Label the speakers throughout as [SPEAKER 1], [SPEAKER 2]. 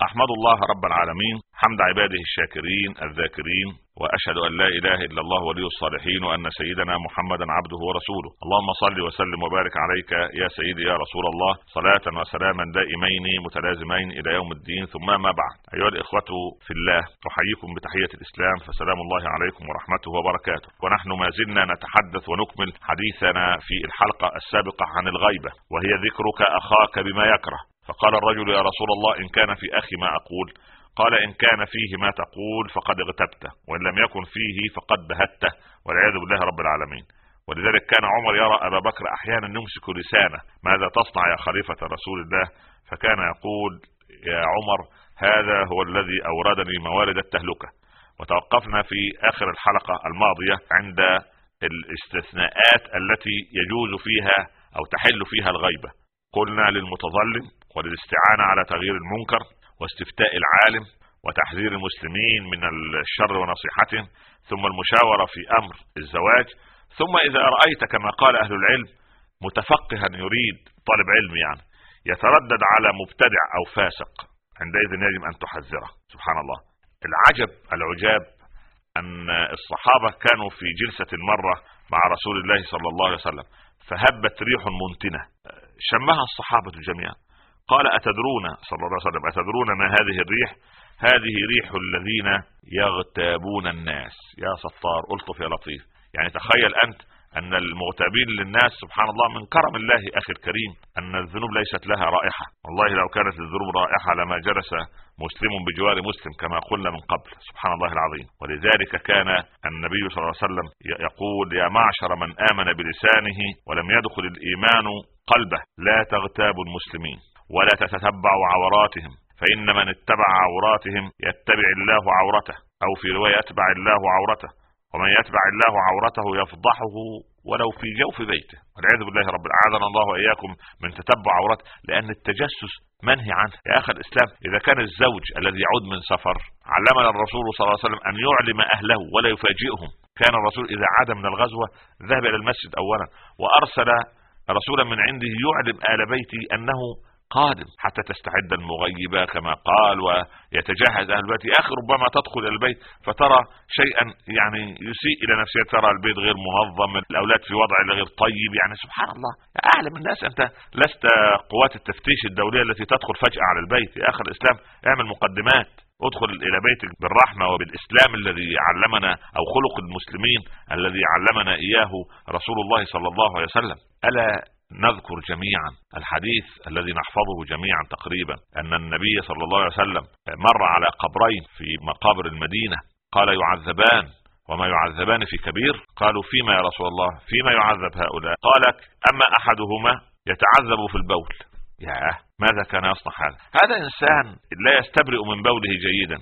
[SPEAKER 1] أحمد الله رب العالمين حمد عباده الشاكرين الذاكرين، وأشهد أن لا إله إلا الله ولي الصالحين، وأن سيدنا محمدا عبده ورسوله. اللهم صل وسلم وبارك عليك يا سيدي يا رسول الله، صلاة وسلاما دائمين متلازمين إلى يوم الدين. ثم ما بعد، أيها الإخوة في الله، أحييكم بتحية الإسلام، فسلام الله عليكم ورحمته وبركاته. ونحن ما زلنا نتحدث ونكمل حديثنا في الحلقة السابقة عن الغيبة، وهي ذكرك أخاك بما يكره. فقال الرجل: يا رسول الله، إن كان في أخي ما أقول؟ قال: إن كان فيه ما تقول فقد اغتبته، وإن لم يكن فيه فقد بهته، والعياذ بالله رب العالمين. ولذلك كان عمر يرى أبا بكر أحيانا يمسك لسانه: ماذا تصنع يا خليفة رسول الله؟ فكان يقول: يا عمر، هذا هو الذي أوردني موارد التهلكة. وتوقفنا في آخر الحلقة الماضية عند الاستثناءات التي يجوز فيها أو تحل فيها الغيبة. قلنا: للمتظلم، وللاستعانة على تغيير المنكر، واستفتاء العالم، وتحذير المسلمين من الشر ونصيحتهم، ثم المشاورة في أمر الزواج، ثم إذا رأيت كما قال أهل العلم متفقها يريد طالب علم يعني يتردد على مبتدع أو فاسق، عندئذ يجب أن تحذره. سبحان الله، العجاب أن الصحابة كانوا في جلسة مرة مع رسول الله صلى الله عليه وسلم، فهبت ريح منتنة شمها الصحابة جميعا. قال: أتدرون صلى الله عليه وسلم، أتدرون ما هذه الريح؟ هذه ريح الذين يغتابون الناس. يا ستار، ألطف يا لطيف. يعني تخيل أنت أن المغتابين للناس، سبحان الله، من كرم الله أخي الكريم أن الذنوب ليست لها رائحة. والله لو كانت الذنوب رائحة لما جلس مسلم بجوار مسلم كما قلنا من قبل. سبحان الله العظيم. ولذلك كان النبي صلى الله عليه وسلم يقول: يا معشر من آمن بلسانه ولم يدخل الإيمان قلبه، لا تغتابوا المسلمين ولا تتتبعوا عوراتهم، فإن من اتبع عوراتهم يتبع الله عورته، أو في رواية يتبع الله عورته، ومن يتبع الله عورته يفضحه ولو في جوف بيته، والعياذ بالله رب العالمين. الله وإياكم من تتبع عورات، لأن التجسس منهي عنه يا أخي الإسلام. إذا كان الزوج الذي يعود من سفر، علمنا الرسول صلى الله عليه وسلم أن يعلم أهله ولا يفاجئهم. كان الرسول إذا عاد من الغزوة ذهب إلى المسجد أولا، وأرسل رسولا من عنده يعلم آل بيته أنه قادم، حتى تستعد المغيبة كما قال، ويتجهز أهل البيت. يا أخي ربما تدخل إلى البيت فترى شيئا يعني يسيء إلى نفسك، ترى البيت غير منظم، الأولاد في وضع غير طيب، يعني سبحان الله. يا أعلم الناس، أنت لست قوات التفتيش الدولية التي تدخل فجأة على البيت. يا أخي الإسلام، اعمل مقدمات، ادخل إلى بيتك بالرحمة وبالإسلام الذي علمنا، أو خلق المسلمين الذي علمنا إياه رسول الله صلى الله عليه وسلم. ألا نذكر جميعا الحديث الذي نحفظه جميعا تقريبا، أن النبي صلى الله عليه وسلم مر على قبرين في مقابر المدينة، قال: يعذبان وما يعذبان في كبير. قالوا: فيما يا رسول الله؟ فيما يعذب هؤلاء؟ قال: أما أحدهما يتعذب في البول. ماذا كان يصنع هذا إنسان لا يستبرئ من بوله جيدا،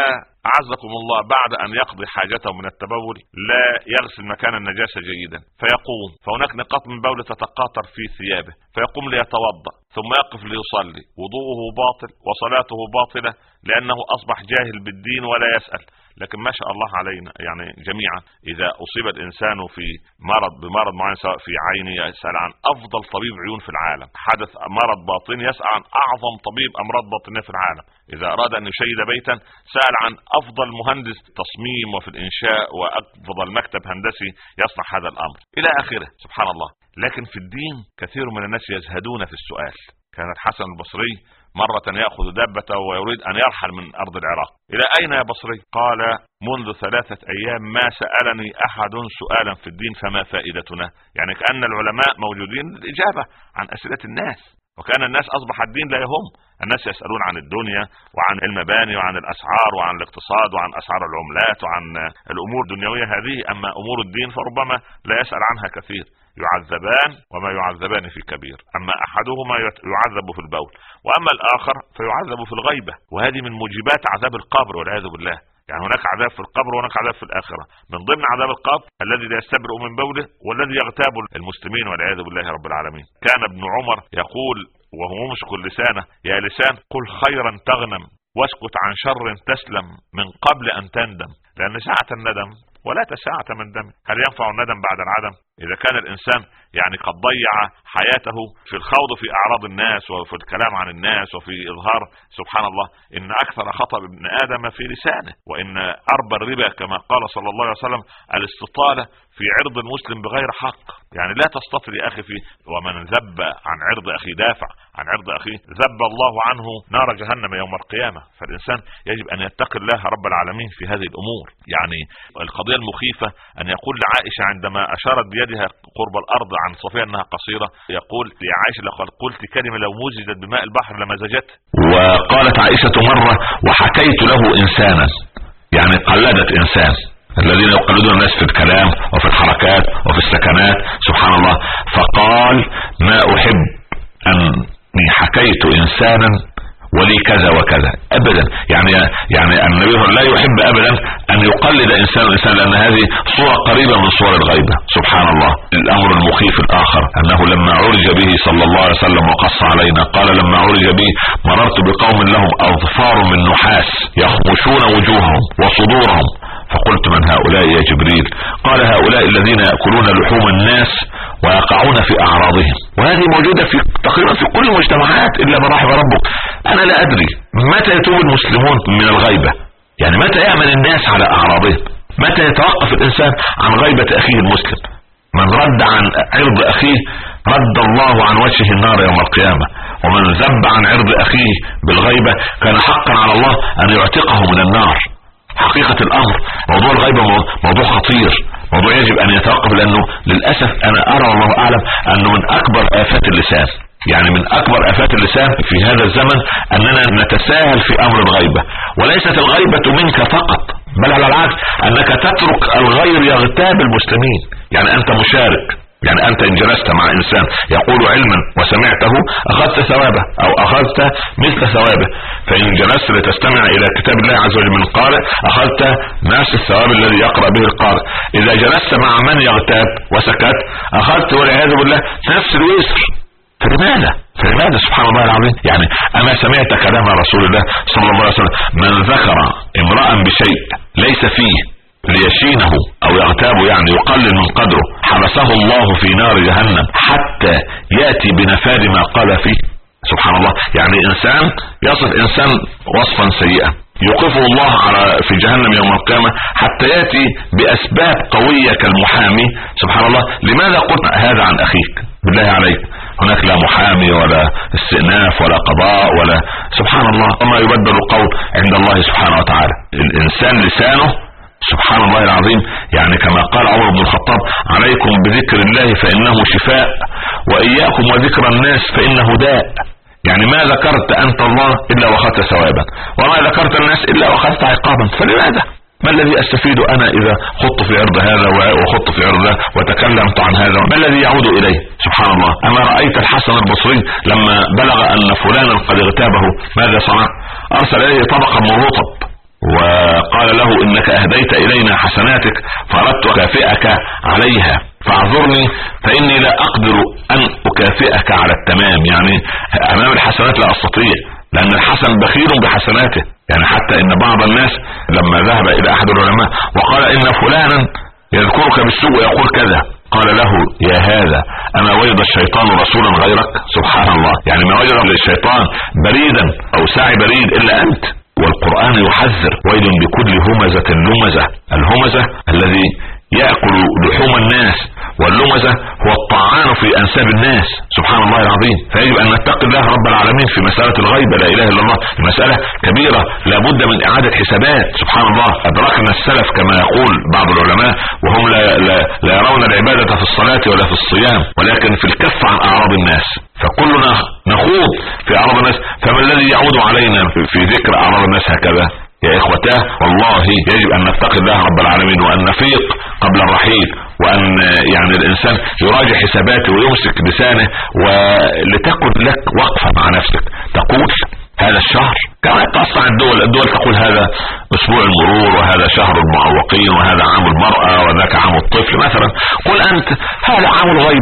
[SPEAKER 1] فأعزكم الله بعد أن يقضي حاجته من التبول لا يغسل مكان النجاسة جيدا، فيقوم، فهناك نقاط من بوله تتقاطر في ثيابه، فيقوم ليتوضأ، ثم يقف ليصلي، وضوءه باطل وصلاته باطلة، لأنه أصبح جاهل بالدين ولا يسأل. لكن ما شاء الله علينا يعني جميعا، إذا أصيب الإنسان في بمرض معين، سواء في عينه، يسأل عن أفضل طبيب عيون في العالم. حدث مرض باطني، يسأل عن أعظم طبيب أمراض باطنية في العالم. إذا أراد أن يشيد بيتا، سأل عن أفضل مهندس تصميم وفي الإنشاء، وأفضل مكتب هندسي يصنع هذا الأمر إلى آخره. سبحان الله. لكن في الدين كثير من الناس يزهدون في السؤال. كان الحسن البصري مرة يأخذ دابته ويريد أن يرحل من أرض العراق. إلى أين يا بصري؟ قال: منذ 3 أيام ما سألني أحد سؤالا في الدين، فما فائدتنا؟ يعني كأن العلماء موجودين للإجابة عن أسئلة الناس، وكان الناس أصبح الدين لا يهم. الناس يسألون عن الدنيا وعن المباني وعن الأسعار وعن الاقتصاد وعن أسعار العملات وعن الأمور الدنيوية هذه، أما أمور الدين فربما لا يسأل عنها كثير. يعذبان وما يعذبان في كبير، أما أحدهما يعذب في البول، وأما الآخر فيعذب في الغيبة، وهذه من موجبات عذاب القبر والعياذ بالله. يعني هناك عذاب في القبر وهناك عذاب في الآخرة. من ضمن عذاب القبر الذي لا يستبرئ من بوله، والذي يغتاب المسلمين والعياذ بالله رب العالمين. كان ابن عمر يقول وهو ممسك لسانه: يا لسان، قل خيرا تغنم، واسكت عن شر تسلم، من قبل أن تندم. لأن ساعة الندم ولا تساعة من دم. هل ينفع الندم بعد العدم؟ إذا كان الإنسان يعني قد ضيع حياته في الخوض في أعراض الناس وفي الكلام عن الناس وفي إظهار، سبحان الله، إن أكثر خطأ ابن آدم في لسانه، وإن أربى الربا كما قال صلى الله عليه وسلم الاستطالة في عرض المسلم بغير حق. يعني لا تستطل يا أخي، ومن ذب عن عرض أخي دافع عن عرض أخيه ذب الله عنه نار جهنم يوم القيامة. فالإنسان يجب أن يتقي الله رب العالمين في هذه الأمور. يعني القضية المخيفة أن يقول لعائشة عندما أشارت بيدها قرب الأرض عن صفية أنها قصيرة، يقول يا عائشة لقد قلت كلمة لو مزجت بماء البحر لمزجت.
[SPEAKER 2] وقالت عائشة مرة وحكيت له إنسانا، يعني قلدت إنسان، الذين يقلدون الناس في الكلام وفي الحركات وفي السكنات، سبحان الله. فقال ما أحب أني حكيت إنسانا ولي كذا وكذا ابدا. يعني النبي لا يحب ابدا ان يقلد انسان لان هذه صورة قريبة من صور الغيبة، سبحان الله. الامر المخيف الاخر انه لما عرج به صلى الله عليه وسلم وقص علينا قال لما عرج به مررت بقوم لهم اظفار من نحاس يخمشون وجوههم وصدورهم فقلت من هؤلاء يا جبريل؟ قال هؤلاء الذين يأكلون لحوم الناس ويقعون في اعراضهم. وهذه موجودة في تقريبا في كل المجتمعات الا من رحم ربك. انا لا ادري متى يتوب المسلمون من الغيبة، يعني متى يأمن الناس على اعراضهم، متى يتوقف الانسان عن غيبة اخيه المسلم. من رد عن عرض اخيه رد الله عن وجهه النار يوم القيامة، ومن ذب عن عرض اخيه بالغيبة كان حقا على الله ان يعتقه من النار. حقيقة الامر موضوع الغيبة موضوع خطير، موضوع يجب ان يتوقف، لانه للأسف انا ارى والله اعلم انه من اكبر افات اللسان. يعني من اكبر افات اللسان في هذا الزمن اننا نتساهل في امر الغيبة. وليست الغيبة منك فقط، بل على العكس انك تترك الغير يغتاب المسلمين. يعني انت مشارك، يعني انت ان جلست مع انسان يقول علما وسمعته اخذت ثوابه او اخذت مثل ثوابه، فان جلست لتستمع الى كتاب الله عز وجل من قارئ اخذت نفس الثواب الذي يقرأ به القارئ. اذا جلست مع من يغتاب وسكت اخذت والعياذ بالله نفس الوزر. فلماذا سبحان الله العظيم؟ يعني اما سمعت كلام رسول الله صلى الله عليه وسلم من ذكر امرأ بشيء ليس فيه ليشينه او يغتابه، يعني يقلل من قدره، حبسه الله في نار جهنم حتى يأتي بنفاذ ما قال فيه. سبحان الله. يعني انسان يصف انسان وصفا سيئا يوقفه الله في جهنم يوم القيامة حتى يأتي باسباب قوية كالمحامي. سبحان الله. لماذا قلت هذا عن اخيك؟ بالله عليك، هناك لا محامي ولا استئناف ولا قضاء ولا، سبحان الله، وما يبدل القول عند الله سبحانه وتعالى. الانسان لسانه سبحان الله العظيم. يعني كما قال عمر بن الخطاب عليكم بذكر الله فإنه شفاء وإياكم وذكر الناس فإنه داء. يعني ما ذكرت أنت الله إلا وأخذت ثوابا، وما ذكرت الناس إلا وأخذت عقابا. فلماذا؟ ما الذي أستفيد أنا إذا خضت في عرض هذا وخضت في عرض هذا وتكلمت عن هذا؟ ما الذي يعود إليه؟ سبحان الله. أما رأيت الحسن البصري لما بلغ أن فلانا قد اغتابه ماذا صنع؟ أرسل إليه طبقا من رطب وقال له انك اهديت الينا حسناتك فاردت اكافئك عليها فاعذرني فاني لا اقدر ان اكافئك على التمام. يعني امام الحسنات لا استطيع، لان الحسن بخيل بحسناته. يعني حتى ان بعض الناس لما ذهب الى احد العلماء وقال ان فلانا يذكرك بالسوء ويقول كذا، قال له يا هذا اما وجد الشيطان رسولا غيرك؟ سبحان الله. يعني ما وجد الشيطان بريدا او ساعي بريد الا انت. والقرآن يحذر ويل بكل همزة لمزة. الهمزة الذي يأكل لحوم الناس، واللمزة هو الطعان في أنساب الناس. سبحان الله العظيم. فيجب أن نتقي الله رب العالمين في مسألة الغيبة. لا إله إلا الله. المسألة كبيرة لا بد من إعادة حسابات. سبحان الله. أدركنا السلف كما يقول بعض العلماء وهم لا يرون العبادة في الصلاة ولا في الصيام، ولكن في الكف عن أعراض الناس. فكلنا نخوض في أعراض الناس، فما الذي يعود علينا في ذكر أعراض الناس هكذا؟ يا إخوتاه والله يجب أن نتقي الله رب العالمين وأن نفيق قبل الرحيل، وأن يعني الإنسان يراجع حساباته ويمسك لسانه، ولتكن لك وقفة مع نفسك تقول هذا الشهر كما تصنع الدول تقول هذا أسبوع المرور وهذا شهر المعوقين وهذا عام المرأة وذاك عام الطفل مثلا. قل أنت هذا عام الغيبة،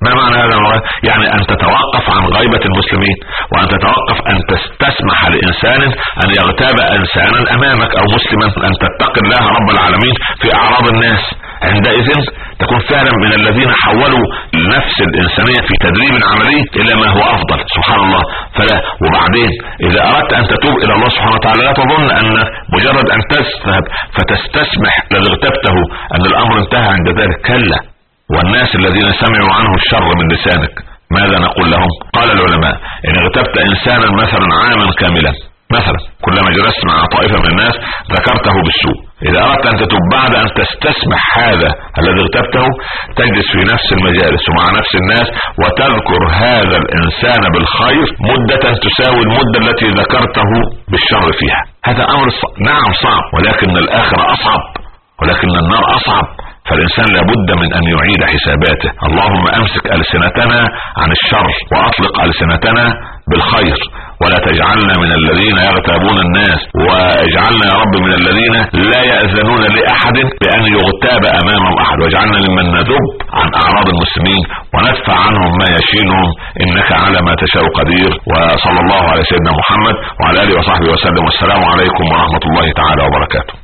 [SPEAKER 2] ما معنى هذا؟ يعني ان تتوقف عن غيبة المسلمين، وان تتوقف ان تسمح لانسان ان يغتاب انسانا امامك او مسلما، ان تتقي الله رب العالمين في اعراض الناس. عندئذ تكون فعلا من الذين حولوا النفس الانسانية في تدريب عملي الى ما هو افضل. سبحان الله. فلا. وبعدين اذا اردت ان تتوب الى الله سبحانه وتعالى لا تظن ان مجرد ان تذهب فتستسمح الذي اغتبته ان الامر انتهى عند ذلك. كلا. والناس الذين سمعوا عنه الشر من لسانك ماذا نقول لهم؟ قال العلماء ان اغتبت انسانا مثلا عاما كاملا، مثلا كلما جلست مع طائفة من الناس ذكرته بالسوء، اذا اردت ان تتوب بعد ان تستسمح هذا الذي اغتبته تجلس في نفس المجالس ومع نفس الناس وتذكر هذا الانسان بالخير مدة تساوي المدة التي ذكرته بالشر فيها. هذا امر نعم صعب، ولكن الاخرة اصعب، ولكن النار اصعب. فالإنسان لابد من أن يعيد حساباته. اللهم أمسك ألسنتنا عن الشر وأطلق ألسنتنا بالخير، ولا تجعلنا من الذين يغتابون الناس، واجعلنا يا رب من الذين لا يأذنون لأحد بأن يغتاب أمامهم أحد، واجعلنا ممن نذب عن أعراض المسلمين وندفع عنهم ما يشينهم، إنك على ما تشاء قدير. وصلى الله على سيدنا محمد وعلى آله وصحبه وسلم، والسلام عليكم ورحمة الله تعالى وبركاته.